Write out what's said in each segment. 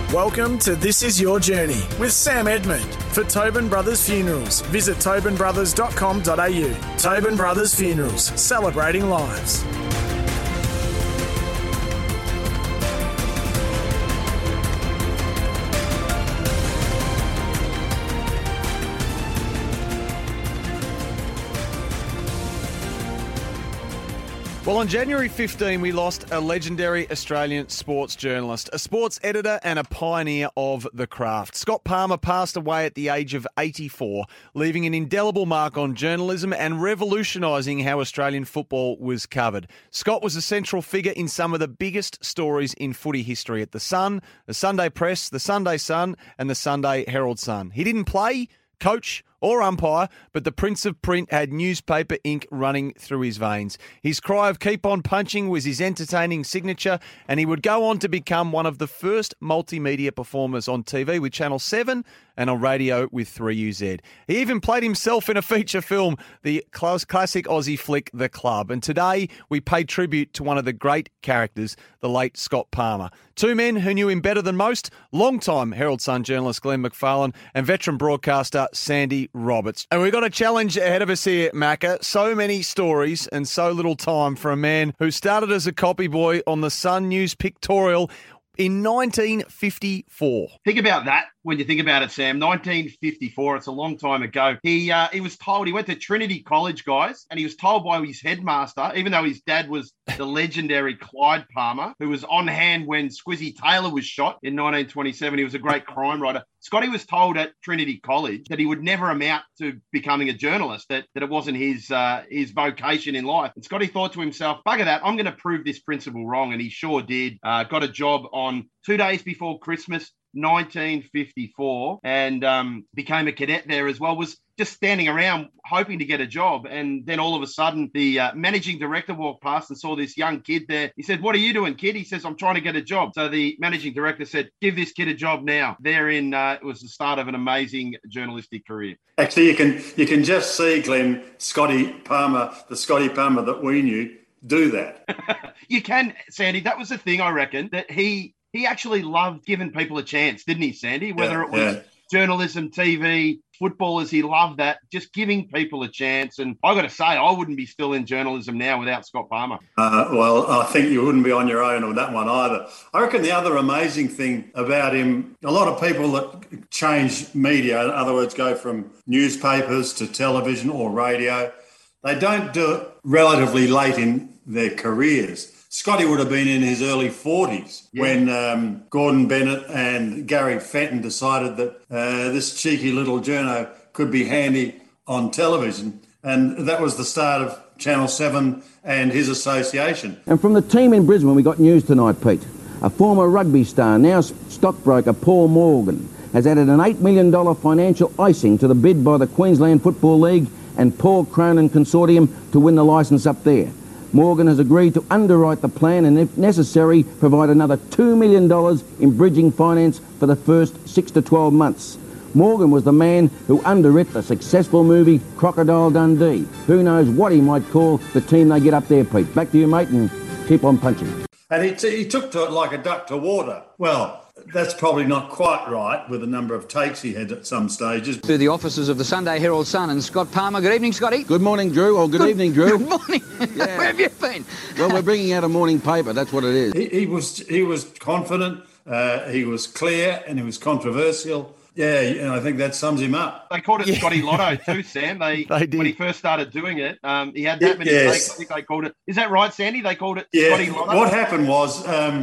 Welcome to This Is Your Journey with Sam Edmund. For Tobin Brothers Funerals, visit tobinbrothers.com.au. Tobin Brothers Funerals, celebrating lives. Well, on January 15, we lost a legendary Australian sports journalist, a sports editor and a pioneer of the craft. Scott Palmer passed away at the age of 84, leaving an indelible mark on journalism and revolutionising how Australian football was covered. Scott was a central figure in some of the biggest stories in footy history at The Sun, the Sunday Press, the Sunday Sun and the Sunday Herald Sun. He didn't play, coach or umpire, but the Prince of Print had newspaper ink running through his veins. His cry of keep on punching was his entertaining signature, and he would go on to become one of the first multimedia performers on TV with Channel 7 and on radio with 3UZ. He even played himself in a feature film, the classic Aussie flick The Club. And today we pay tribute to one of the great characters, the late Scott Palmer. Two men who knew him better than most, long-time Herald Sun journalist Glenn McFarlane and veteran broadcaster Sandy Roberts. And we've got a challenge ahead of us here, Macca. So many stories and so little time for a man who started as a copy boy on the Sun News Pictorial in 1954. Think about that when you think about it, Sam. 1954, it's a long time ago. He was told, he went to Trinity College, guys, and he was told by his headmaster, even though his dad was the legendary Clyde Palmer, who was on hand when Squizzy Taylor was shot in 1927. He was a great crime writer. Scotty was told at Trinity College that he would never amount to becoming a journalist, that it wasn't his vocation in life. And Scotty thought to himself, bugger that, I'm going to prove this principle wrong. And he sure did. Got a job on 2 days before Christmas, 1954, and became a cadet there as well. Was just standing around hoping to get a job. And then all of a sudden, the managing director walked past and saw this young kid there. He said, what are you doing, kid? He says, I'm trying to get a job. So the managing director said, give this kid a job now. Therein, it was the start of an amazing journalistic career. Actually, you can just see, Glenn, Scotty Palmer, the Scotty Palmer that we knew, do that. You can, Sandy. That was the thing, I reckon, that he actually loved giving people a chance, didn't he, Sandy? Whether it was journalism, TV, footballers, he loved that, just giving people a chance. And I got to say, I wouldn't be still in journalism now without Scott Palmer. Well, I think you wouldn't be on your own on that one either. I reckon the other amazing thing about him, a lot of people that change media, in other words, go from newspapers to television or radio, they don't do it relatively late in their careers. Scotty would have been in his early 40s when Gordon Bennett and Gary Fenton decided that this cheeky little journo could be handy on television. And that was the start of Channel 7 and his association. And from the team in Brisbane, we got news tonight, Pete. A former rugby star, now stockbroker Paul Morgan, has added an $8 million financial icing to the bid by the Queensland Football League and Paul Cronin Consortium to win the licence up there. Morgan has agreed to underwrite the plan and, if necessary, provide another $2 million in bridging finance for the first 6 to 12 months. Morgan was the man who underwrit the successful movie Crocodile Dundee. Who knows what he might call the team they get up there, Pete. Back to you, mate, and keep on punching. And he took to it like a duck to water. Well, that's probably not quite right with the number of takes he had at some stages. To the offices of the Sunday Herald Sun and Scott Palmer. Good evening, Scotty. Good morning, Drew. Or good evening, Drew. Good morning. Yeah. Where have you been? Well, we're bringing out a morning paper. That's what it is. He was confident, he was clear, and he was controversial. Yeah, and I think that sums him up. They called it Scotty Lotto too, Sam. They did. When he first started doing it, he had that many takes. I think they called it. Is that right, Sandy? They called it Scotty Lotto? What happened was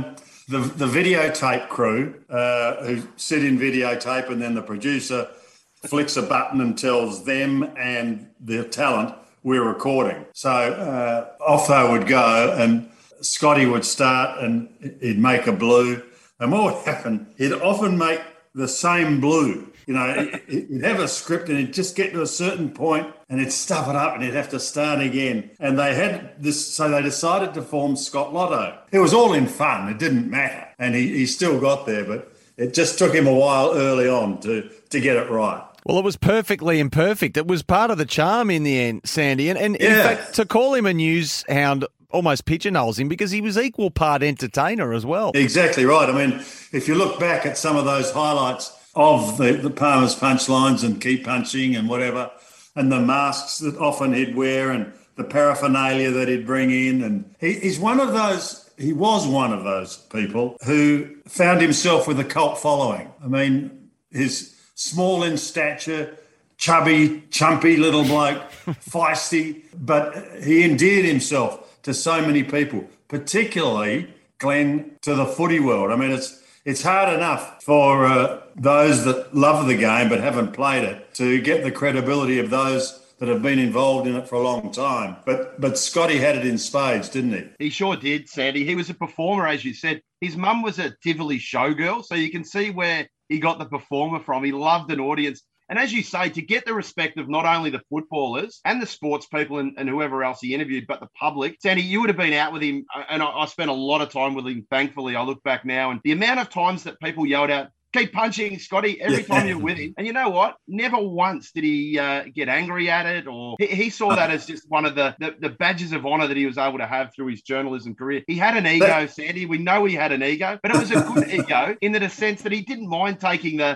the videotape crew who sit in videotape, and then the producer flicks a button and tells them and the talent we're recording. So off they would go, and Scotty would start and he'd make a blue. And what would happen, he'd often make the same blue. You know, he'd have a script and he'd just get to a certain point and he'd stuff it up and he'd have to start again. And they had this, so they decided to form Scott Lotto. It was all in fun. It didn't matter. And he still got there, but it just took him a while early on to get it right. Well, it was perfectly imperfect. It was part of the charm in the end, Sandy. And in fact, to call him a news hound almost pigeonholes him because he was equal part entertainer as well. Exactly right. I mean, if you look back at some of those highlights of the Palmer's punchlines and keep punching and whatever, and the masks that often he'd wear and the paraphernalia that he'd bring in, and he was one of those people who found himself with a cult following. I mean, his small in stature, chubby, chumpy little bloke, feisty, but he endeared himself to so many people, particularly, Glenn, to the footy world. I mean, it's hard enough for those that love the game but haven't played it to get the credibility of those that have been involved in it for a long time. But Scotty had it in spades, didn't he? He sure did, Sandy. He was a performer, as you said. His mum was a Tivoli showgirl, so you can see where he got the performer from. He loved an audience. And as you say, to get the respect of not only the footballers and the sports people and whoever else he interviewed, but the public. Sandy, you would have been out with him, and I spent a lot of time with him, thankfully. I look back now, and the amount of times that people yelled out, keep punching Scotty every time you're with him. And you know what? Never once did he get angry at it, or he saw that as just one of the badges of honour that he was able to have through his journalism career. He had an ego, Sandy. We know he had an ego, but it was a good ego in the sense that he didn't mind taking the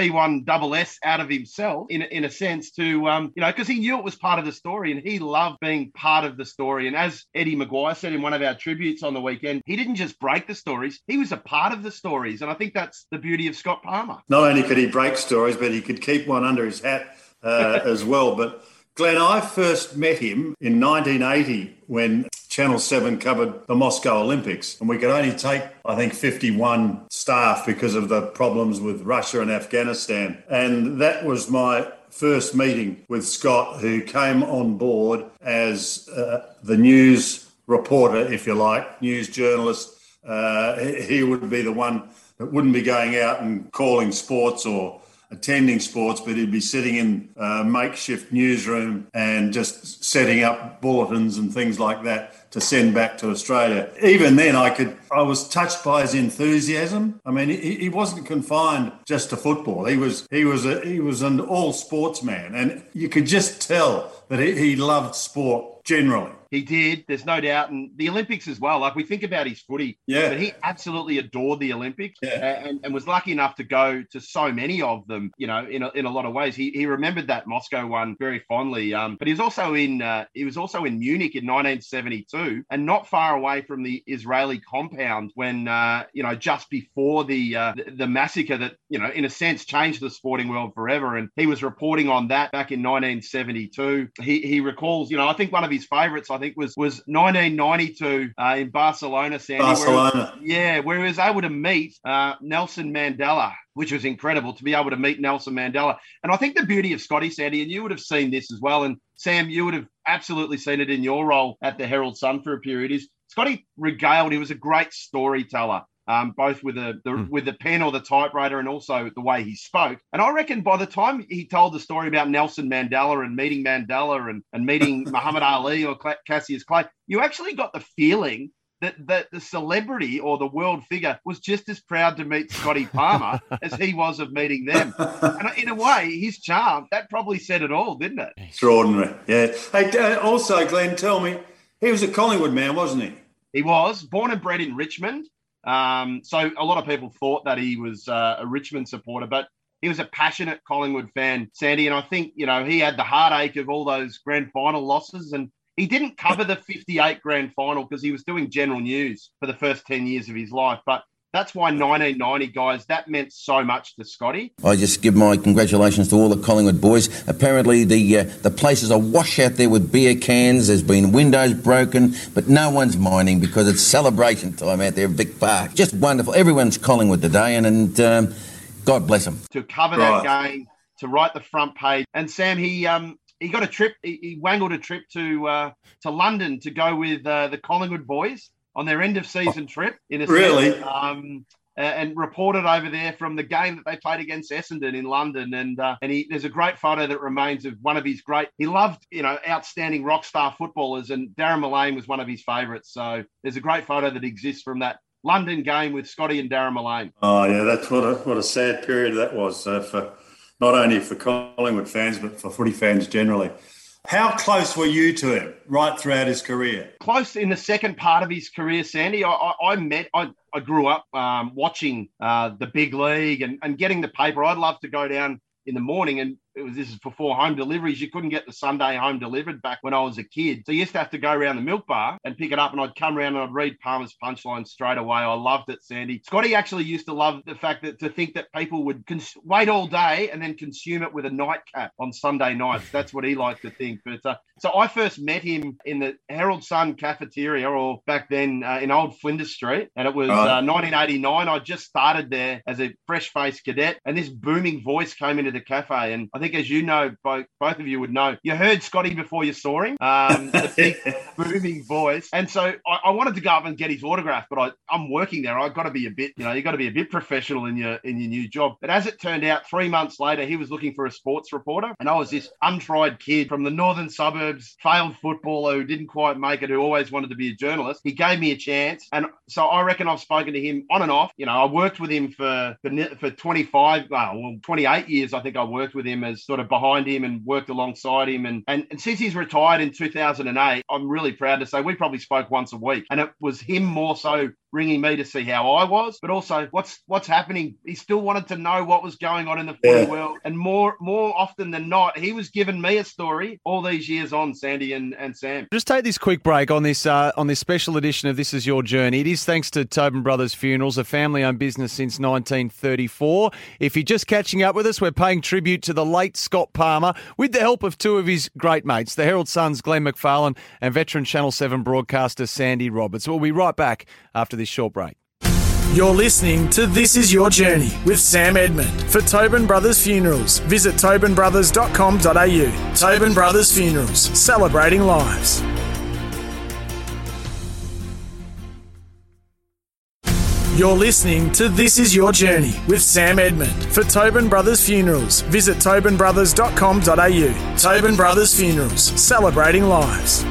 P1SS out of himself in a sense to, because he knew it was part of the story and he loved being part of the story. And as Eddie Maguire said in one of our tributes on the weekend, he didn't just break the stories, he was a part of the stories. And I think that's the beauty of Scott Palmer. Not only could he break stories, but he could keep one under his hat as well. But Glenn, I first met him in 1980 when Channel 7 covered the Moscow Olympics, and we could only take, I think, 51 staff because of the problems with Russia and Afghanistan. And that was my first meeting with Scott, who came on board as the news reporter, if you like, news journalist. He would be the one that wouldn't be going out and calling sports or attending sports, but he'd be sitting in a makeshift newsroom and just setting up bulletins and things like that to send back to Australia. Even then, I was touched by his enthusiasm. I mean, he wasn't confined just to football. He was an all sports man, and you could just tell that he loved sport generally. He did, there's no doubt. And the Olympics as well. Like, we think about his footy, but he absolutely adored the Olympics and was lucky enough to go to so many of them, in a lot of ways. He remembered that Moscow one very fondly. But he was also in Munich in 1972 and not far away from the Israeli compound when, just before the massacre that, in a sense, changed the sporting world forever. And he was reporting on that back in 1972. He recalls, I think one of his favourites, I think was 1992 in Barcelona, Sandy. Where he was able to meet Nelson Mandela, which was incredible to be able to meet Nelson Mandela. And I think the beauty of Scotty, Sandy, and you would have seen this as well, and Sam, you would have absolutely seen it in your role at the Herald Sun for a period, is Scotty regaled. He was a great storyteller. Both with the pen or the typewriter and also the way he spoke. And I reckon by the time he told the story about Nelson Mandela and meeting Mandela and meeting Muhammad Ali or Cassius Clay, you actually got the feeling that the celebrity or the world figure was just as proud to meet Scotty Palmer as he was of meeting them. And in a way, his charm, that probably said it all, didn't it? Extraordinary, yeah. Hey, also, Glenn, tell me, he was a Collingwood man, wasn't he? He was, born and bred in Richmond. So a lot of people thought that he was a Richmond supporter, but he was a passionate Collingwood fan, Sandy. And I think, he had the heartache of all those grand final losses. And he didn't cover the 58 grand final because he was doing general news for the first 10 years of his life. But that's why 1990, guys, that meant so much to Scotty. I just give my congratulations to all the Collingwood boys. Apparently the place is awash out there with beer cans. There's been windows broken, but no one's minding because it's celebration time out there at Vic Park. Just wonderful. Everyone's Collingwood today, and God bless them. To cover that game, to write the front page. And Sam, he got a trip. He wangled a trip to London to go with the Collingwood boys on their end-of-season trip, in a sense, and reported over there from the game that they played against Essendon in London. And there's a great photo that remains of one of his he loved, outstanding rock star footballers, and Darren Mullane was one of his favourites. So there's a great photo that exists from that London game with Scotty and Darren Mullane. Oh, yeah, that's what a sad period that was for not only for Collingwood fans, but for footy fans generally. How close were you to him right throughout his career? Close in the second part of his career, Sandy. I grew up watching the big league and getting the paper. I'd love to go down in the morning, and this is before home deliveries. You couldn't get the Sunday home delivered back when I was a kid. So you used to have to go around the milk bar and pick it up, and I'd come around and I'd read Palmer's Punchline straight away. I loved it, Sandy. Scotty actually used to love the fact that to think that people would wait all day and then consume it with a nightcap on Sunday nights. That's what he liked to think. But so I first met him in the Herald Sun cafeteria, or back then in Old Flinders Street, and it was 1989. I just started there as a fresh-faced cadet, and this booming voice came into the cafe, and I think, as you know, both of you would know, you heard Scotty before you saw him, the big booming voice. And so I wanted to go up and get his autograph, but I'm working there. I've got to be a bit, you've got to be a bit professional in your new job. But as it turned out, 3 months later, he was looking for a sports reporter, and I was this untried kid from the northern suburbs, failed footballer who didn't quite make it, who always wanted to be a journalist. He gave me a chance, and so I reckon I've spoken to him on and off. I worked with him for 28 years. I think I worked with him as sort of behind him and worked alongside him. And since he's retired in 2008, I'm really proud to say we probably spoke once a week. And it was him more so ringing me to see how I was, but also what's happening. He still wanted to know what was going on in the footy world. And more often than not, he was giving me a story all these years on, Sandy and Sam. Just take this quick break on this special edition of This Is Your Journey. It is thanks to Tobin Brothers Funerals, a family-owned business since 1934. If you're just catching up with us, we're paying tribute to the late Scott Palmer with the help of two of his great mates, the Herald Sun's Glenn McFarlane and veteran Channel 7 broadcaster Sandy Roberts. We'll be right back after this short break. You're listening to This Is Your Journey with Sam Edmund. For Tobin Brothers Funerals, visit tobinbrothers.com.au. Tobin Brothers Funerals, celebrating lives. You're listening to This Is Your Journey with Sam Edmund. For Tobin Brothers Funerals, visit tobinbrothers.com.au. Tobin Brothers Funerals, celebrating lives.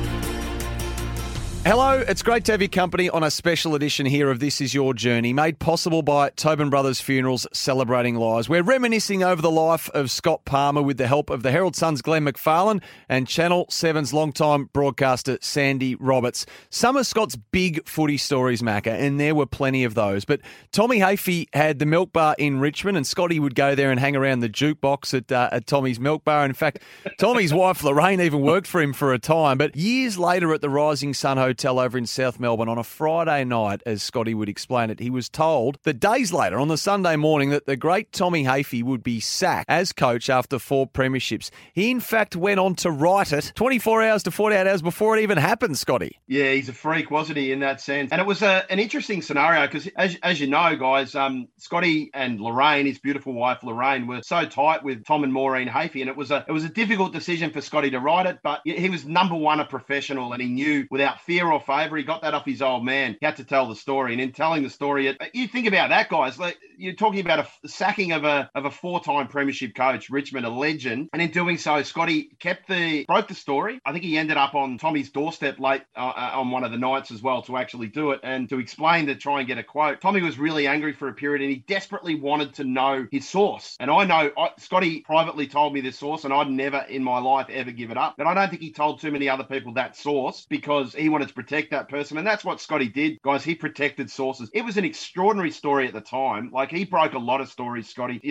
Hello, it's great to have your company on a special edition here of This Is Your Journey, made possible by Tobin Brothers Funerals, celebrating lives. We're reminiscing over the life of Scott Palmer with the help of the Herald Sun's Glenn McFarlane and Channel 7's longtime broadcaster Sandy Roberts. Some of Scott's big footy stories, Macca, and there were plenty of those. But Tommy Hafey had the milk bar in Richmond, and Scotty would go there and hang around the jukebox at Tommy's milk bar. In fact, Tommy's wife Lorraine even worked for him for a time. But years later at the Rising Sun Hotel over in South Melbourne on a Friday night, as Scotty would explain it, he was told that days later on the Sunday morning that the great Tommy Hafey would be sacked as coach after 4 premierships. He in fact went on to write it 24 hours to 48 hours before it even happened, Scotty. Yeah, he's a freak, wasn't he, in that sense? And it was an interesting scenario because, as you know, guys, Scotty and Lorraine, his beautiful wife Lorraine, were so tight with Tom and Maureen Hafey, and it was a difficult decision for Scotty to write it, but he was number one, a professional, and he knew without fear or favour, he got that off his old man. He had to tell the story, and in telling the story, you think about that, guys. Like, you're talking about a sacking of a 4-time premiership coach, Richmond, a legend, and in doing so, Scotty broke the story. I think he ended up on Tommy's doorstep late on one of the nights as well to actually do it and to explain, to try and get a quote. Tommy was really angry for a period, and he desperately wanted to know his source. And I know Scotty privately told me this source, and I'd never in my life ever give it up. But I don't think he told too many other people that source because he wanted to protect that person. And that's what Scotty did, guys. He protected sources. It was an extraordinary story at the time. Like, he broke a lot of stories, Scotty,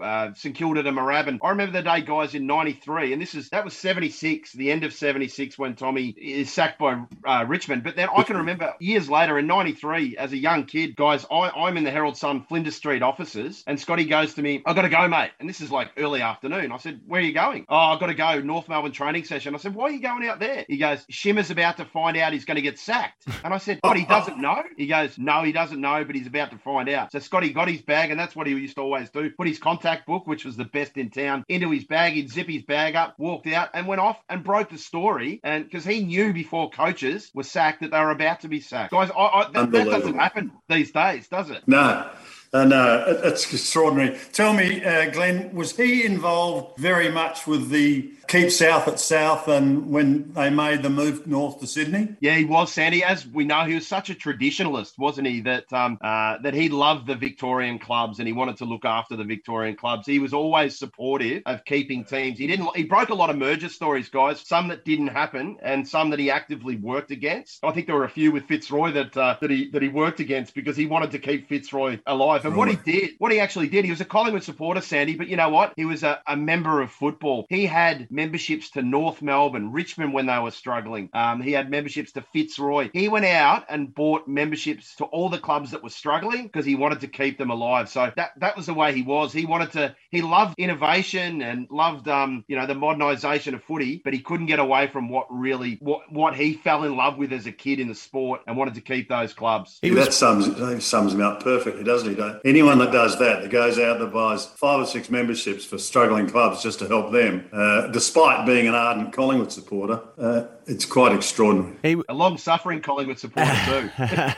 St Kilda to Moorabbin. I remember the day, guys, in 93, and that was 76, the end of 76, when Tommy is sacked by Richmond. But then I can remember years later in 93, as a young kid, guys, I'm in the Herald Sun Flinders Street offices, and Scotty goes to me, "I've got to go, mate." And this is like early afternoon. I said, "Where are you going?" "Oh, I've got to go, North Melbourne training session." I said, "Why are you going out there?" He goes, "Shimmer's about to find out he's going to get sacked." And I said, "What, he doesn't know?" He goes, "No, he doesn't know, but he's about to find out." So Scotty got his bag, and that's what he used to always do. Put his contact book, which was the best in town, into his bag. He'd zip his bag up, walked out, and went off and broke the story. And because he knew before coaches were sacked that they were about to be sacked. Guys, that doesn't happen these days, does it? No. No, it's extraordinary. Tell me, Glenn, was he involved very much with the Keep South at South and when they made the move north to Sydney? Yeah, he was, Sandy. As we know, he was such a traditionalist, wasn't he? That he loved the Victorian clubs and he wanted to look after the Victorian clubs. He was always supportive of keeping teams. He broke a lot of merger stories, guys. Some that didn't happen and some that he actively worked against. I think there were a few with Fitzroy that he worked against because he wanted to keep Fitzroy alive. And what he actually did, he was a Collingwood supporter, Sandy. But you know what? He was a member of football. He had memberships to North Melbourne, Richmond when they were struggling. He had memberships to Fitzroy. He went out and bought memberships to all the clubs that were struggling because he wanted to keep them alive. So that was the way he was. He loved innovation and loved the modernisation of footy, but he couldn't get away from what he fell in love with as a kid in the sport and wanted to keep those clubs. That sums him up perfectly, doesn't he? Anyone that does that goes out and buys 5 or 6 memberships for struggling clubs just to help them, despite being an ardent Collingwood supporter, it's quite extraordinary. A long-suffering Collingwood supporter too.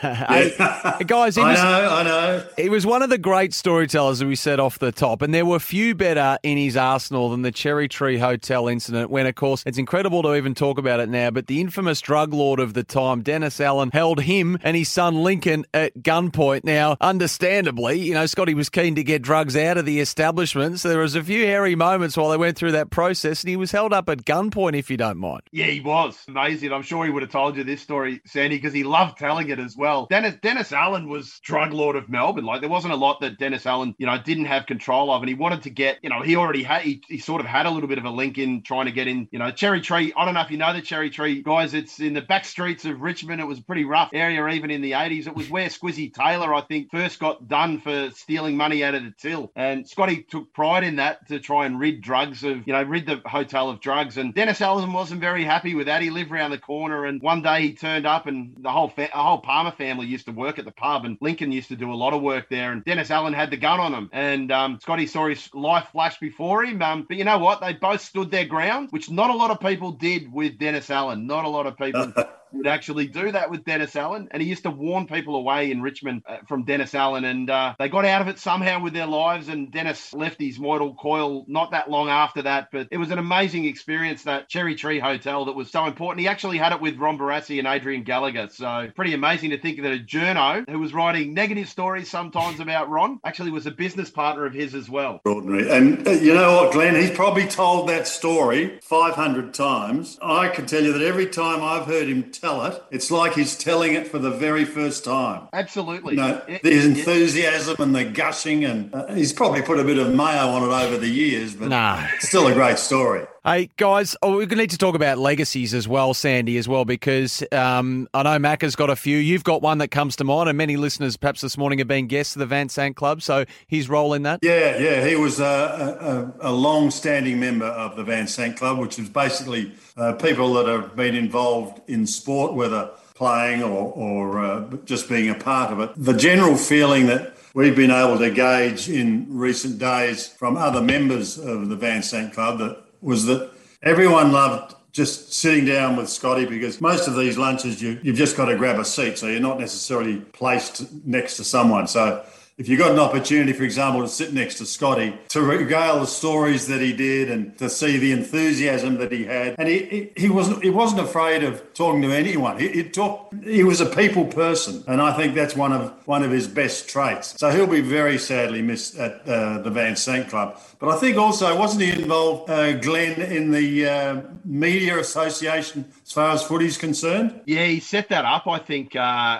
Guys, I know. He was one of the great storytellers, as we said off the top, and there were few better in his arsenal than the Cherry Tree Hotel incident when, of course, it's incredible to even talk about it now, but the infamous drug lord of the time, Dennis Allen, held him and his son Lincoln at gunpoint. Now, understandably, Scotty was keen to get drugs out of the establishment, so there was a few hairy moments while they went through that process, and he was held up at gunpoint, if you don't mind. Yeah, he was. Amazing. I'm sure he would have told you this story, Sandy, because he loved telling it as well. Dennis Allen was drug lord of Melbourne. Like, there wasn't a lot that Dennis Allen, didn't have control of, and he wanted to get, he already had, he sort of had a little bit of a link in trying to get in, Cherry Tree. I don't know if you know the Cherry Tree, guys. It's in the back streets of Richmond. It was a pretty rough area even in the 80s. It was where Squizzy Taylor, I think, first got done for stealing money out of the till. And Scotty took pride in that to try and rid the hotel of drugs. And Dennis Allen wasn't very happy with that. He lived around the corner, and one day he turned up, and the whole Palmer family used to work at the pub, and Lincoln used to do a lot of work there, and Dennis Allen had the gun on him, and Scotty saw his life flash before him, but you know what? They both stood their ground, which not a lot of people did with Dennis Allen. Not a lot of people would actually do that with Dennis Allen, and he used to warn people away in Richmond from Dennis Allen, and they got out of it somehow with their lives, and Dennis left his mortal coil not that long after that. But it was an amazing experience, that Cherry Tree Hotel, that was so important. He actually had it with Ron Barassi and Adrian Gallagher, so pretty amazing to think that a journo who was writing negative stories sometimes about Ron actually was a business partner of his as well. Extraordinary. And you know what, Glenn? He's probably told that story 500 times. I can tell you that every time I've heard him tell it, it's like he's telling it for the very first time. Absolutely. The enthusiasm and the gushing, and he's probably put a bit of mayo on it over the years, but it's still a great story. Hey, guys, we're going to need to talk about legacies as well, Sandy, as well, because I know Mac has got a few. You've got one that comes to mind, and many listeners perhaps this morning have been guests of the Van Sant Club, so his role in that? Yeah, he was a long-standing member of the Van Sant Club, which is basically people that have been involved in sport, whether playing or just being a part of it. The general feeling that we've been able to gauge in recent days from other members of the Van Sant Club was that everyone loved just sitting down with Scotty, because most of these lunches you've just got to grab a seat, so you're not necessarily placed next to someone. So if you got an opportunity, for example, to sit next to Scotty, to regale the stories that he did and to see the enthusiasm that he had, and he wasn't afraid of talking to anyone. He was a people person, and I think that's one of his best traits. So he'll be very sadly missed at the Van Sant Club. But I think also, wasn't he involved, Glenn, in the media association as far as footy's concerned? Yeah, he set that up, I think,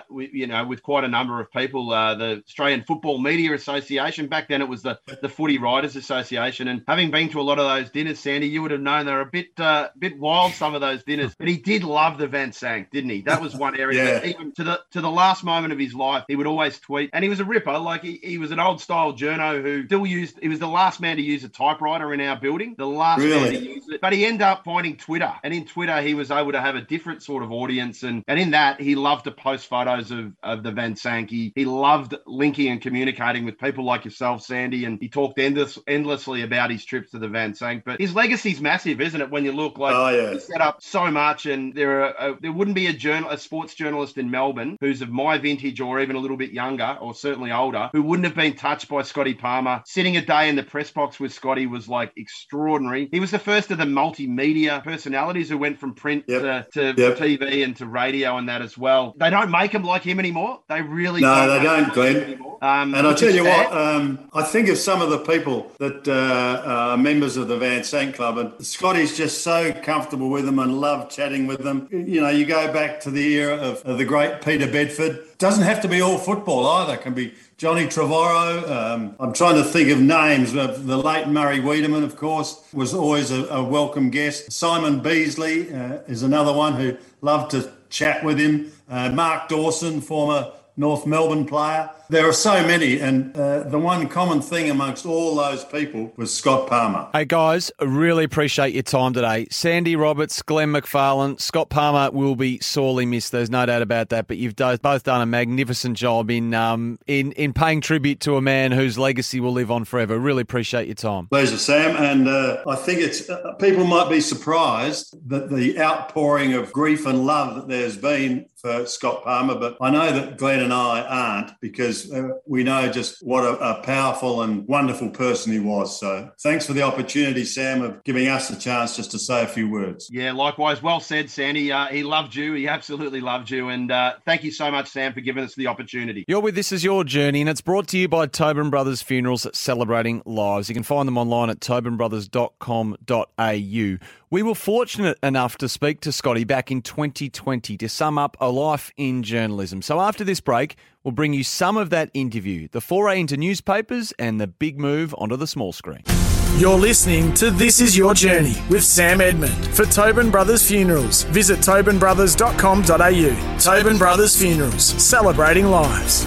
with quite a number of people. The Australian Football Media Association, back then it was the Footy Writers Association, and having been to a lot of those dinners, Sandy, you would have known they were a bit wild, some of those dinners. But he did love the Van Sant, didn't he? That was one area that even to the last moment of his life, he would always tweet, and he was a ripper. Like he was an old style journo who still he was the last man to use a typewriter in our building, the last man to use it. But he ended up finding Twitter, and in Twitter he was able to have a different sort of audience, and in that he loved to post photos of the Van Sant. He loved linking and communicating communicating with people like yourself, Sandy, and he talked endlessly about his trips to the Van Zandt. But his legacy's massive, isn't it? When you look like he set up so much, and there wouldn't be a sports journalist in Melbourne who's of my vintage or even a little bit younger or certainly older who wouldn't have been touched by Scotty Palmer. Sitting a day in the press box with Scotty was like extraordinary. He was the first of the multimedia personalities who went from print to TV and to radio and that as well. They don't make them like him anymore. They really don't, Glenn. And I'll tell you what, I think of some of the people that are members of the Van Zandt Club, and Scotty's just so comfortable with them and love chatting with them. You know, you go back to the era of the great Peter Bedford. Doesn't have to be all football either. It can be Johnny Trevorrow. I'm trying to think of names. The late Murray Wiedemann, of course, was always a welcome guest. Simon Beasley is another one who loved to chat with him. Mark Dawson, former North Melbourne player. There are so many, and the one common thing amongst all those people was Scott Palmer. Hey guys, I really appreciate your time today. Sandy Roberts, Glenn McFarlane, Scott Palmer will be sorely missed. There's no doubt about that. But you've both done a magnificent job in paying tribute to a man whose legacy will live on forever. Really appreciate your time. Pleasure, Sam. And I think it's people might be surprised that the outpouring of grief and love that there's been for Scott Palmer, but I know that Glenn and I aren't, because we know just what a powerful and wonderful person he was. So thanks for the opportunity, Sam, of giving us a chance just to say a few words. Yeah, likewise. Well said, Sandy. He loved you. He absolutely loved you. And thank you so much, Sam, for giving us the opportunity. You're with This Is Your Journey, and it's brought to you by Tobin Brothers Funerals, celebrating lives. You can find them online at tobinbrothers.com.au. We were fortunate enough to speak to Scotty back in 2020 to sum up a life in journalism. So after this break, we'll bring you some of that interview, the foray into newspapers and the big move onto the small screen. You're listening to This Is Your Journey with Sam Edmund. For Tobin Brothers Funerals, visit tobinbrothers.com.au. Tobin Brothers Funerals, celebrating lives.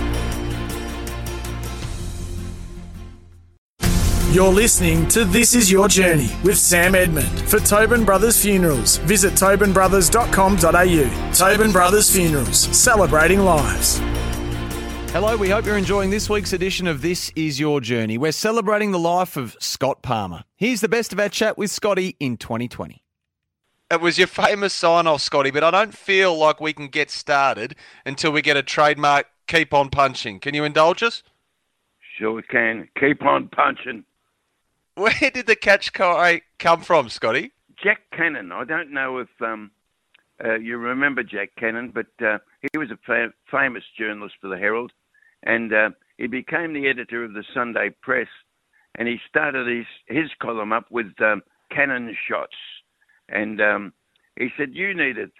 You're listening to This Is Your Journey with Sam Edmund. For Tobin Brothers Funerals, visit tobinbrothers.com.au. Tobin Brothers Funerals, celebrating lives. Hello, we hope you're enjoying this week's edition of This Is Your Journey. We're celebrating the life of Scott Palmer. Here's the best of our chat with Scotty in 2020. It was your famous sign-off, Scotty, but I don't feel like we can get started until we get a trademark keep on punching. Can you indulge us? Sure we can. Keep on punching. Where did the catch come from, Scotty? Jack Cannon. I don't know if you remember Jack Cannon, but he was a famous journalist for the Herald, and he became the editor of the Sunday Press, and he started his column up with cannon shots, and he said, "You need a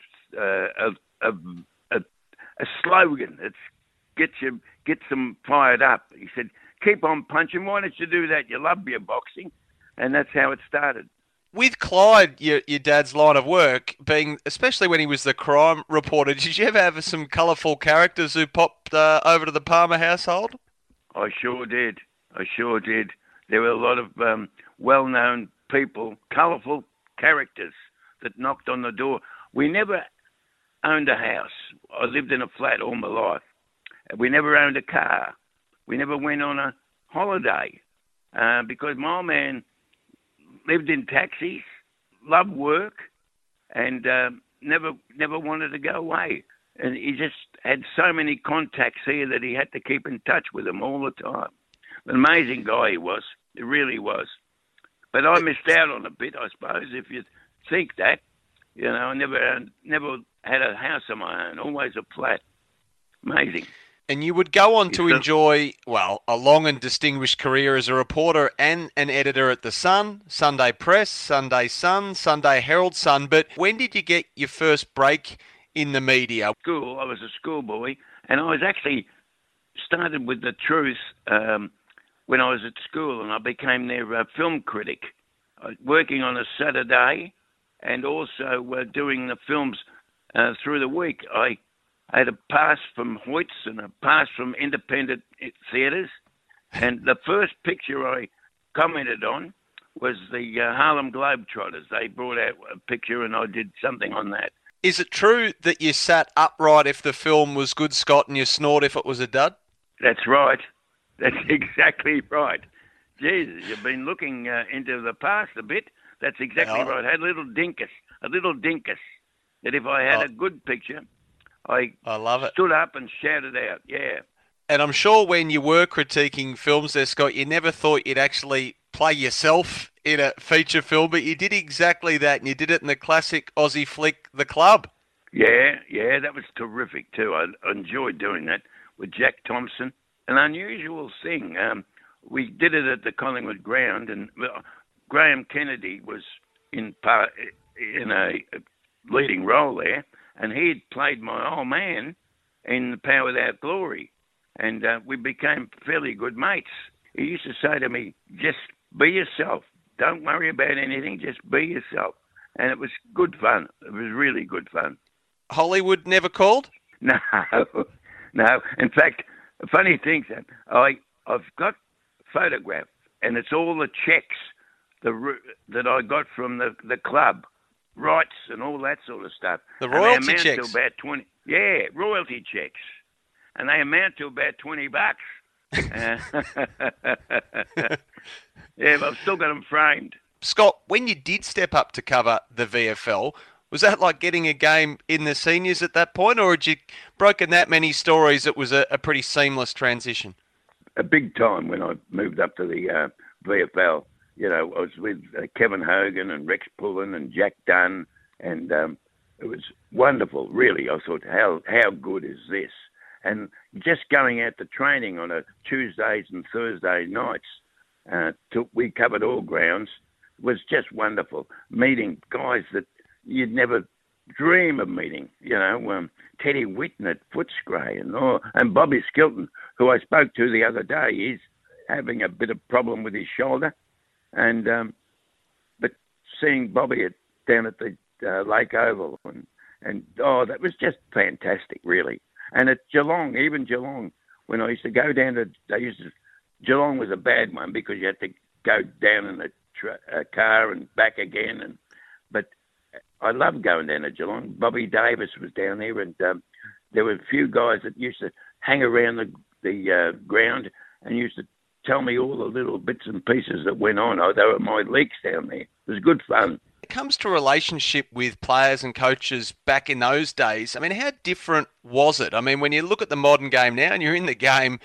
slogan that gets them fired up." He said, "Keep on punching. Why don't you do that? You love your boxing." And that's how it started. With Clyde, your dad's line of work, being especially when he was the crime reporter, did you ever have some colourful characters who popped over to the Palmer household? I sure did. There were a lot of well-known people, colourful characters that knocked on the door. We never owned a house. I lived in a flat all my life. We never owned a car. We never went on a holiday because my old man lived in taxis, loved work, and never wanted to go away. And he just had so many contacts here that he had to keep in touch with them all the time. An amazing guy he was. He really was. But I missed out on a bit, I suppose, if you think that. You know, I never had a house of my own, always a flat. Amazing. And you would go on to enjoy, well, a long and distinguished career as a reporter and an editor at The Sun, Sunday Press, Sunday Sun, Sunday Herald Sun. But when did you get your first break in the media? School. I was a schoolboy, and I was actually started with The Truth when I was at school, and I became their film critic, working on a Saturday and also doing the films through the week. I had a pass from Hoyts and a pass from independent theatres. And the first picture I commented on was the Harlem Globetrotters. They brought out a picture and I did something on that. Is it true that you sat upright if the film was good, Scott, and you snored if it was a dud? That's right. That's exactly right. Jesus, you've been looking into the past a bit. That's exactly right. I had a little dinkus, that if I had a good picture, I love it. Stood up and shouted out, yeah. And I'm sure when you were critiquing films there, Scott, you never thought you'd actually play yourself in a feature film, but you did exactly that, and you did it in the classic Aussie flick, The Club. Yeah, that was terrific too. I enjoyed doing that with Jack Thompson. An unusual thing. We did it at the Collingwood ground, and Graham Kennedy was in a leading role there, and he had played my old man in The Power Without Glory, and we became fairly good mates. He used to say to me, just be yourself. Don't worry about anything, just be yourself. And it was good fun. It was really good fun. Hollywood never called? No. In fact, the funny thing, I've got photograph, and it's all the checks that I got from the club, rights and all that sort of stuff. The royalty checks? To about 20. Yeah, royalty checks. And they amount to about $20. Yeah, but I've still got them framed. Scott, when you did step up to cover the VFL, was that like getting a game in the seniors at that point, or had you broken that many stories it was a pretty seamless transition? A big time when I moved up to the VFL. You know, I was with Kevin Hogan and Rex Pullen and Jack Dunn, and it was wonderful, really. I thought, how good is this? And just going out to training on a Tuesdays and Thursday nights, we covered all grounds, was just wonderful. Meeting guys that you'd never dream of meeting, you know, Teddy Whitten at Footscray and Bobby Skilton, who I spoke to the other day. He's having a bit of problem with his shoulder. And but seeing Bobby down at the Lake Oval, and that was just fantastic, really. And at Geelong, when I used to go down to, Geelong was a bad one because you had to go down in a car and back again. But I loved going down to Geelong. Bobby Davis was down there, and there were a few guys that used to hang around the ground and used to tell me all the little bits and pieces that went on. They were my leaks down there. It was good fun. It comes to relationship with players and coaches back in those days. I mean, how different was it? I mean, when you look at the modern game now and you're in the game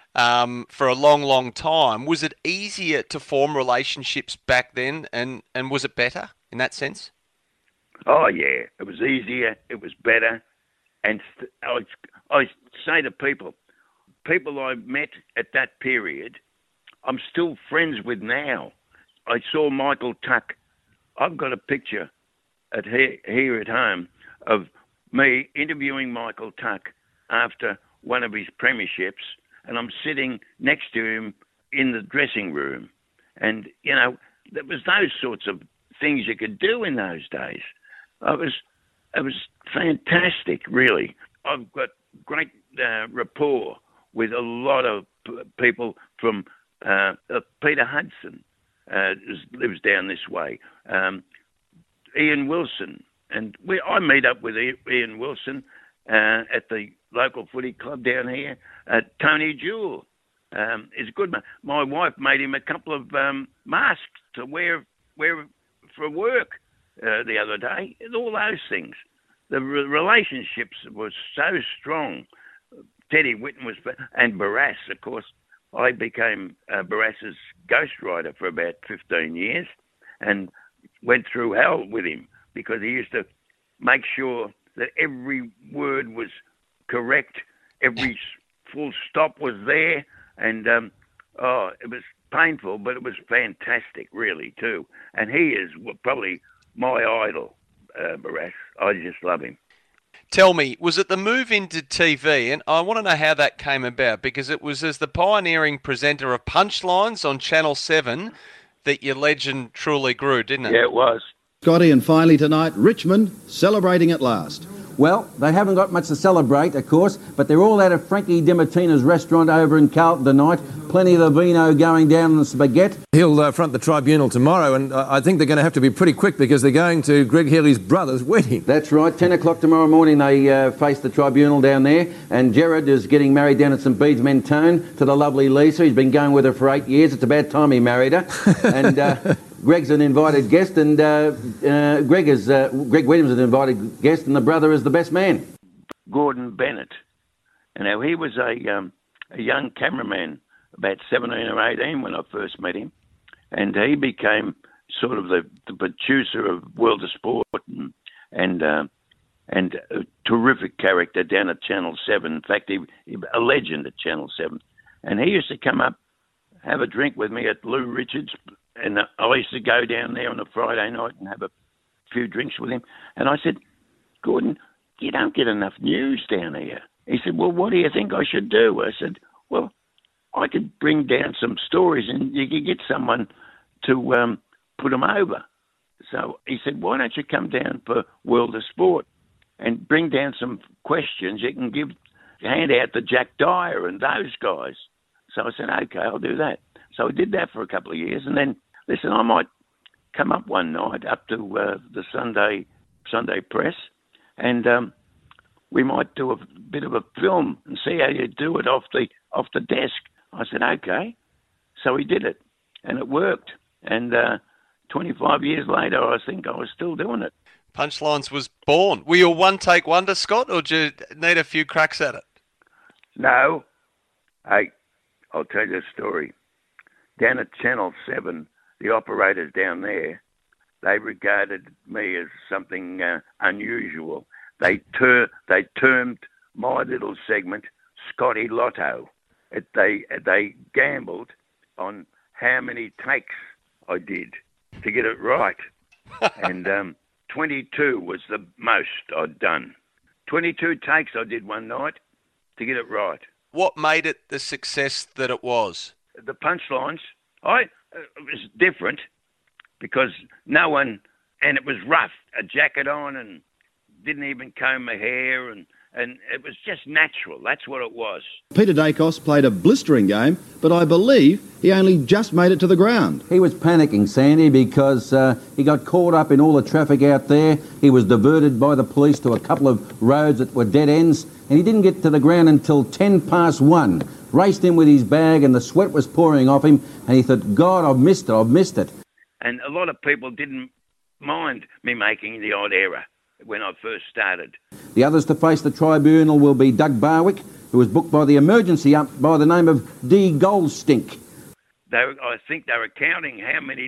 for a long, long time, was it easier to form relationships back then, and was it better in that sense? Oh, yeah. It was easier. It was better. And I say to people I met at that period, I'm still friends with now. I saw Michael Tuck. I've got a picture here at home of me interviewing Michael Tuck after one of his premierships, and I'm sitting next to him in the dressing room. And, you know, there was those sorts of things you could do in those days. It was fantastic, really. I've got great rapport with a lot of people from Peter Hudson, lives down this way. Ian Wilson, and I meet up with Ian Wilson at the local footy club down here. Tony Jewell is good. My wife made him a couple of masks to wear for work the other day. And all those things. The relationships were so strong. Teddy Whitten and Barrass, of course. I became Barrass's ghostwriter for about 15 years and went through hell with him because he used to make sure that every word was correct, every full stop was there, and it was painful, but it was fantastic, really, too. And he is probably my idol, Barrass. I just love him. Tell me, was it the move into TV? And I want to know how that came about, because it was as the pioneering presenter of Punchlines on Channel 7 that your legend truly grew, didn't it? Yeah, it was. Scotty, and finally tonight, Richmond celebrating at last. Well, they haven't got much to celebrate, of course, but they're all out of Frankie DiMartina's restaurant over in Carlton tonight. Plenty of the vino going down on the spaghetti. He'll front the tribunal tomorrow, and I think they're going to have to be pretty quick because they're going to Greg Healy's brother's wedding. That's right. 10 o'clock tomorrow morning they face the tribunal down there, and Gerard is getting married down at St Bede's Mentone to the lovely Lisa. He's been going with her for 8 years. It's about time he married her. And Greg's an invited guest, and Greg Williams is an invited guest, and the brother is the best man. Gordon Bennett. And now he was a young cameraman, about 17 or 18 when I first met him, and he became sort of the producer of World of Sport and a terrific character down at Channel 7. In fact, he a legend at Channel 7. And he used to come up, have a drink with me at Lou Richards, and I used to go down there on a Friday night and have a few drinks with him. And I said, Gordon, you don't get enough news down here. He said, well, what do you think I should do? I said, well, I could bring down some stories and you could get someone to put them over. So he said, why don't you come down for World of Sport and bring down some questions you can hand out to Jack Dyer and those guys. So I said, okay, I'll do that. So I did that for a couple of years, and then, listen, I might come up one night up to the Sunday Press, and we might do a bit of a film and see how you do it off the desk. I said, okay. So we did it, and it worked. And 25 years later, I think I was still doing it. Punchlines was born. Were you a one-take wonder, Scott, or did you need a few cracks at it? No. Hey, I'll tell you a story. Down at Channel 7, the operators down there, they regarded me as something unusual. They termed my little segment Scotty Lotto. They gambled on how many takes I did to get it right. And 22 was the most I'd done. 22 takes I did one night to get it right. What made it the success that it was? The punchlines, it was different because no one, and it was rough, a jacket on and didn't even comb my hair and it was just natural. That's what it was. Peter Dacos played a blistering game, but I believe he only just made it to the ground. He was panicking, Sandy, because he got caught up in all the traffic out there. He was diverted by the police to a couple of roads that were dead ends, and he didn't get to the ground until 1:10. Raced in with his bag, and the sweat was pouring off him, and he thought, God, I've missed it. And a lot of people didn't mind me making the odd error when I first started. The others to face the tribunal will be Doug Barwick, who was booked by the emergency up by the name of D. Goldstink. I think they were counting how many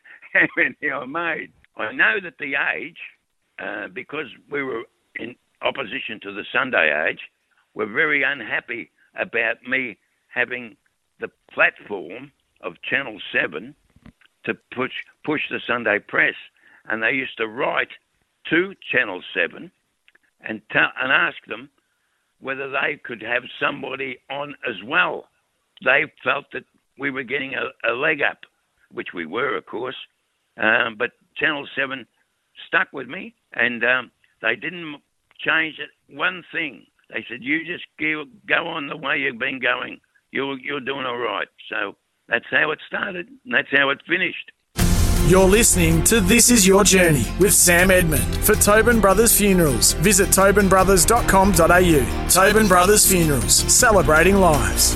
I made. I know that the age, because we were in opposition to the Sunday age, were very unhappy about me having the platform of Channel 7 to push the Sunday Press. And they used to write to Channel 7 and ask them whether they could have somebody on as well. They felt that we were getting a leg up, which we were, of course. But Channel 7 stuck with me, and they didn't change it one thing. They said, you just go on the way you've been going. You're doing all right. So that's how it started, and that's how it finished. You're listening to This Is Your Journey with Sam Edmund. For Tobin Brothers Funerals, visit tobinbrothers.com.au. Tobin Brothers Funerals, celebrating lives.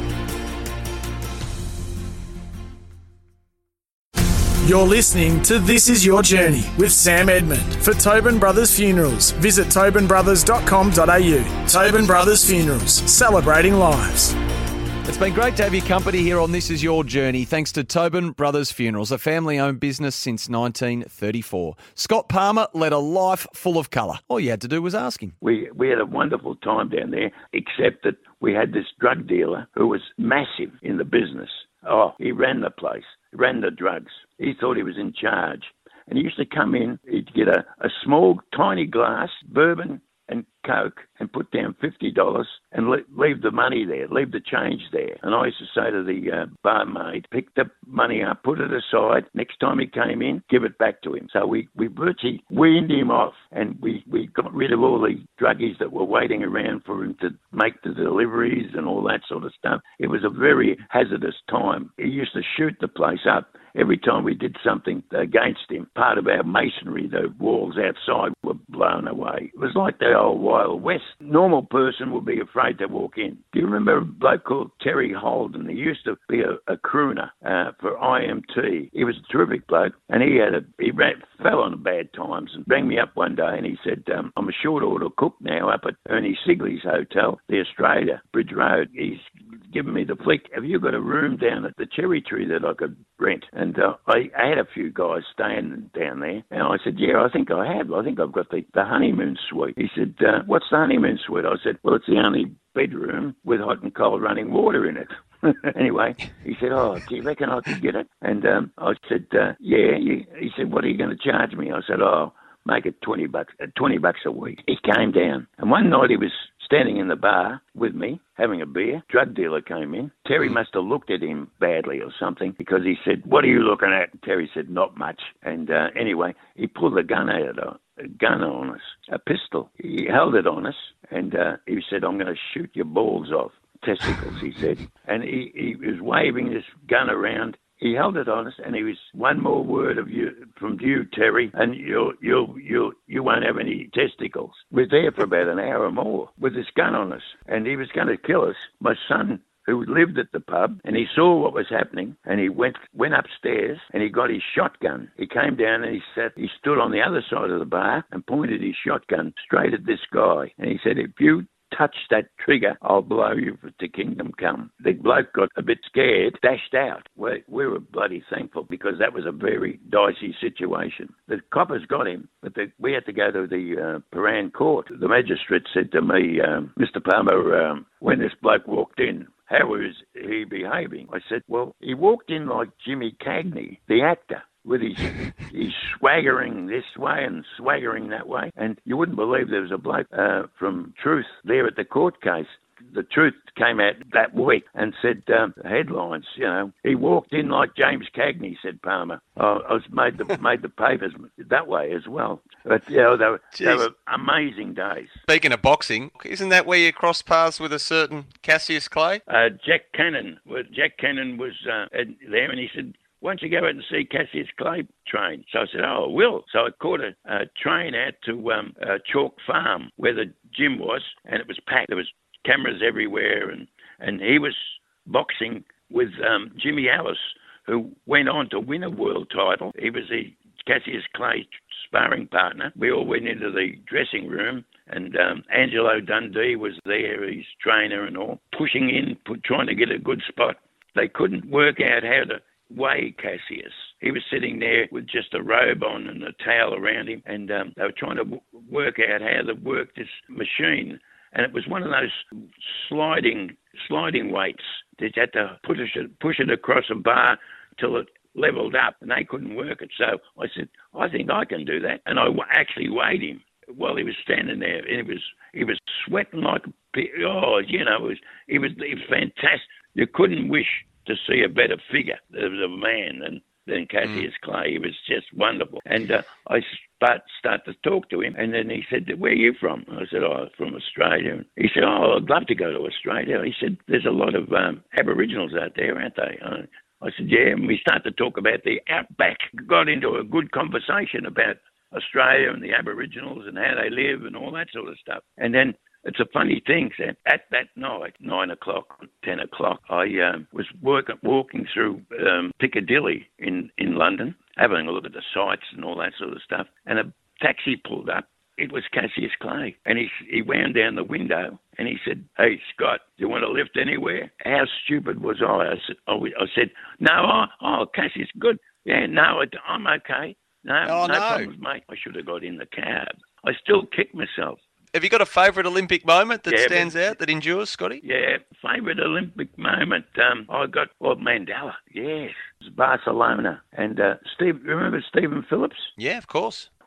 You're listening to This Is Your Journey with Sam Edmund. For Tobin Brothers Funerals, visit tobinbrothers.com.au. Tobin Brothers Funerals, celebrating lives. It's been great to have your company here on This Is Your Journey, thanks to Tobin Brothers Funerals, a family-owned business since 1934. Scott Palmer led a life full of colour. All you had to do was ask him. We had a wonderful time down there, except that we had this drug dealer who was massive in the business. Oh, he ran the place, ran the drugs. He thought he was in charge. And he used to come in, he'd get a small, tiny glass, bourbon and Coke and put down $50 and leave the money there, leave the change there. And I used to say to the barmaid, pick the money up, put it aside. Next time he came in, give it back to him. So we virtually weaned him off, and we got rid of all the druggies that were waiting around for him to make the deliveries and all that sort of stuff. It was a very hazardous time. He used to shoot the place up every time we did something against him. Part of our masonry, the walls outside were blown away. It was like the old Wild West. Normal person would be afraid to walk in. Do you remember a bloke called Terry Holden? He used to be a crooner for IMT. He was a terrific bloke, and he fell on bad times and rang me up one day and he said, I'm a short order cook now up at Ernie Sigley's Hotel, the Australia, Bridge Road. He's given me the flick. Have you got a room down at the Cherry Tree that I could rent? And I had a few guys staying down there. And I said, yeah, I think I have. I think I've got the honeymoon suite. He said, what's the honeymoon suite? I said, well, it's the only bedroom with hot and cold running water in it. Anyway, he said, oh, do you reckon I could get it? And I said, yeah. He said, what are you going to charge me? I said, oh, make it $20 a week. He came down. And one night he was standing in the bar with me, having a beer. Drug dealer came in. Terry must have looked at him badly or something, because he said, what are you looking at? Terry said, not much. And anyway, he pulled a gun on us, a pistol. He held it on us, and he said, I'm going to shoot your balls off. Testicles, he said. And he was waving this gun around. He held it on us, and he was, one more word from you, Terry, and you won't have any testicles. We're there for about an hour or more with this gun on us, and he was going to kill us. My son, who lived at the pub, and he saw what was happening, and he went upstairs, and he got his shotgun. He came down and he stood on the other side of the bar and pointed his shotgun straight at this guy, and he said, if you touch that trigger, I'll blow you to kingdom come. The bloke got a bit scared, dashed out. We were bloody thankful, because that was a very dicey situation. The coppers got him, but we had to go to the Paran court. The magistrate said to me, Mr. Palmer, when this bloke walked in, how was he behaving? I said, well, he walked in like Jimmy Cagney, the actor, with his swaggering this way and swaggering that way. And you wouldn't believe there was a bloke from Truth there at the court case. The Truth came out that week and said, headlines, he walked in like James Cagney, said Palmer. I made the papers that way as well. But, they were amazing days. Speaking of boxing, isn't that where you crossed paths with a certain Cassius Clay? Jack Cannon was there, and he said, why don't you go out and see Cassius Clay train? So I said, oh, I will. So I caught a train out to Chalk Farm, where the gym was, and it was packed. There was cameras everywhere, and he was boxing with Jimmy Ellis, who went on to win a world title. He was the Cassius Clay sparring partner. We all went into the dressing room, and Angelo Dundee was there, his trainer and all, pushing in, trying to get a good spot. They couldn't work out how to weigh Cassius. He was sitting there with just a robe on and a towel around him, and they were trying to work out how to work this machine. And it was one of those sliding weights that you had to push it across a bar till it levelled up, and they couldn't work it. So I said, I think I can do that. And I actually weighed him while he was standing there, and he was sweating like he was fantastic. You couldn't wish to see a better figure of a man than Cassius Clay. He was just wonderful. And I start to talk to him, and then he said, where are you from? I said, from Australia. He said, I'd love to go to Australia. He said, there's a lot of Aboriginals out there, aren't they? I said, yeah, and we started to talk about the outback. Got into a good conversation about Australia and the Aboriginals and how they live and all that sort of stuff. And then it's a funny thing, Sam. At that night, 9 o'clock, 10 o'clock, I was walking through Piccadilly in London, having a look at the sights and all that sort of stuff, and a taxi pulled up. It was Cassius Clay, and he wound down the window, and he said, hey, Scott, do you want to lift anywhere? How stupid was I? I said, no, Cassius, good. Yeah, no, I'm okay. No problems, mate. I should have got in the cab. I still kick myself. Have you got a favourite Olympic moment that stands out, that endures, Scotty? Yeah, favourite Olympic moment. I got Mandela. Yes, it was Barcelona. And remember Stephen Phillips? Yeah, of course.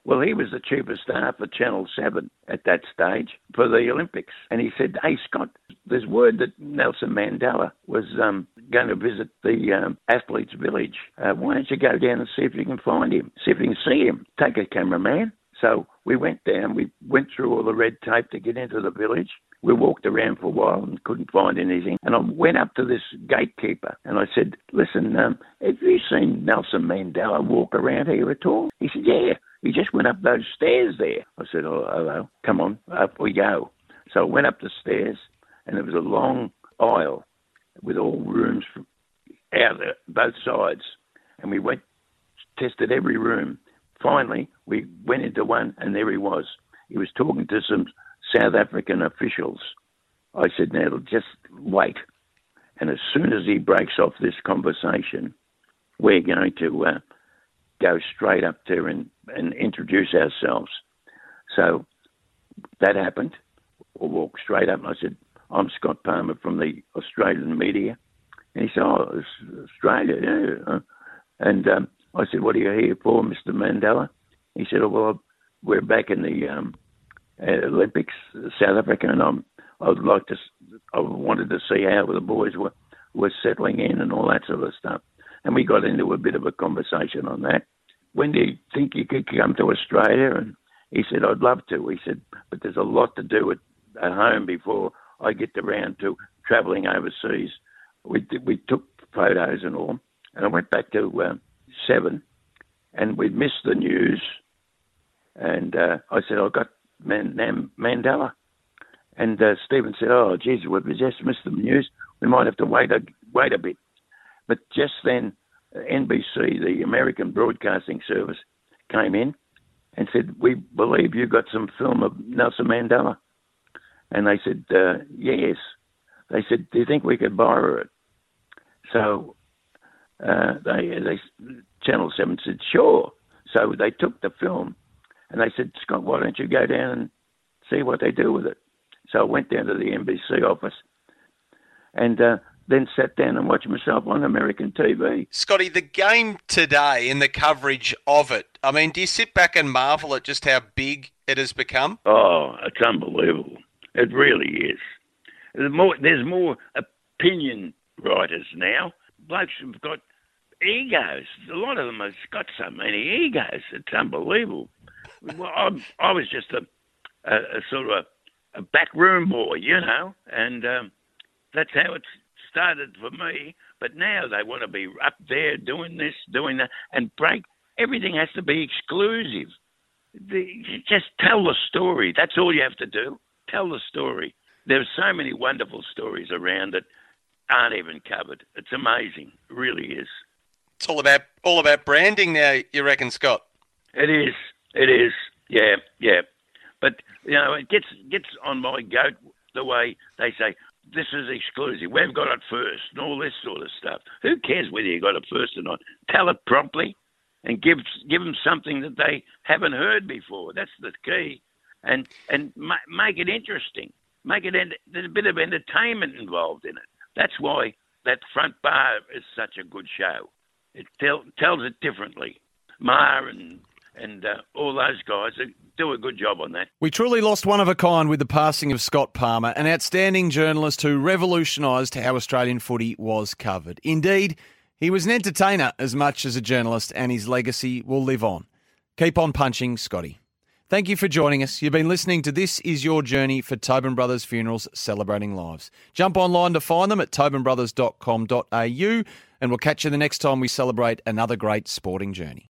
Well, he was the chief of staff for Channel 7 at that stage for the Olympics. And he said, hey, Scott, there's word that Nelson Mandela was going to visit the athletes' village. Why don't you go down and see if you can find him, see if you can see him. Take a cameraman. So we went down. We went through all the red tape to get into the village. We walked around for a while and couldn't find anything. And I went up to this gatekeeper and I said, listen, have you seen Nelson Mandela walk around here at all? He said, yeah, he just went up those stairs there. I said, oh, hello, come on, up we go. So I went up the stairs and there was a long aisle with all rooms out there, both sides. And we went, tested every room. Finally, we went into one and there he was. He was talking to some South African officials. I said, now just wait. And as soon as he breaks off this conversation, we're going to go straight up there and introduce ourselves. So that happened. I walked straight up and I said, I'm Scott Palmer from the Australian media. And he said, oh, it's Australia, yeah. And I said, what are you here for, Mr. Mandela? He said, oh, well, we're back in the Olympics, South Africa, and I wanted to see how the boys were settling in and all that sort of stuff. And we got into a bit of a conversation on that. When do you think you could come to Australia? And he said, I'd love to. He said, but there's a lot to do at home before I get around to travelling overseas. We took photos and all, and I went back to 7, and we missed the news. And I said, I got Mandela. And Stephen said, oh, geez, we've just missed the news. We might have to wait a bit. But just then, NBC, the American Broadcasting Service, came in and said, we believe you got some film of Nelson Mandela. And they said, yes. They said, do you think we could borrow it? So Channel 7 said, sure. So they took the film and they said, Scott, why don't you go down and see what they do with it? So I went down to the NBC office and then sat down and watched myself on American TV. Scotty, the game today and the coverage of it, I mean, do you sit back and marvel at just how big it has become? Oh, it's unbelievable. It really is. There's more opinion writers now. Blokes have got egos. A lot of them have got so many egos. It's unbelievable. Well, I was just a sort of a backroom boy, you know, and that's how it started for me. But now they want to be up there doing this, doing that, and break. Everything has to be exclusive. Just tell the story. That's all you have to do. Tell the story. There's so many wonderful stories around that aren't even covered. It's amazing. It really is. It's all about branding now, you reckon, Scott? It is. It is. Yeah. But, you know, it gets on my goat the way they say, this is exclusive. We've got it first and all this sort of stuff. Who cares whether you got it first or not? Tell it promptly and give them something that they haven't heard before. That's the key. And make it interesting. Make it there's a bit of entertainment involved in it. That's why that Front Bar is such a good show. It tells it differently. Ma and all those guys do a good job on that. We truly lost one of a kind with the passing of Scott Palmer, an outstanding journalist who revolutionised how Australian footy was covered. Indeed, he was an entertainer as much as a journalist, and his legacy will live on. Keep on punching, Scotty. Thank you for joining us. You've been listening to This Is Your Journey for Tobin Brothers Funerals, Celebrating Lives. Jump online to find them at tobinbrothers.com.au, and we'll catch you the next time we celebrate another great sporting journey.